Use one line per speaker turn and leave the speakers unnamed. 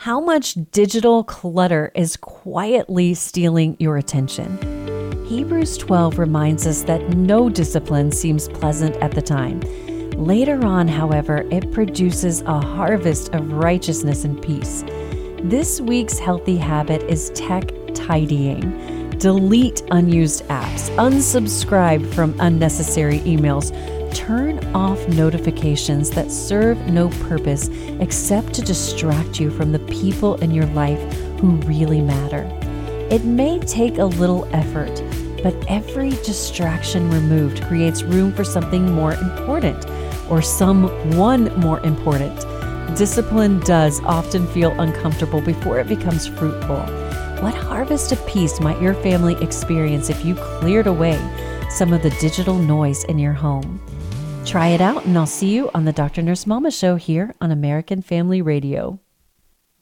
How much digital clutter is quietly stealing your attention? Hebrews 12 reminds us that no discipline seems pleasant at the time. Later on, however, it produces a harvest of righteousness and peace. This week's healthy habit is tech tidying. Delete unused apps, unsubscribe from unnecessary emails, turn off notifications that serve no purpose except to distract you from the people in your life who really matter. It may take a little effort, but every distraction removed creates room for something more important or someone more important. Discipline does often feel uncomfortable before it becomes fruitful. What harvest of peace might your family experience if you cleared away some of the digital noise in your home? Try it out, and I'll see you on the Dr. Nurse Mama Show here on American Family Radio.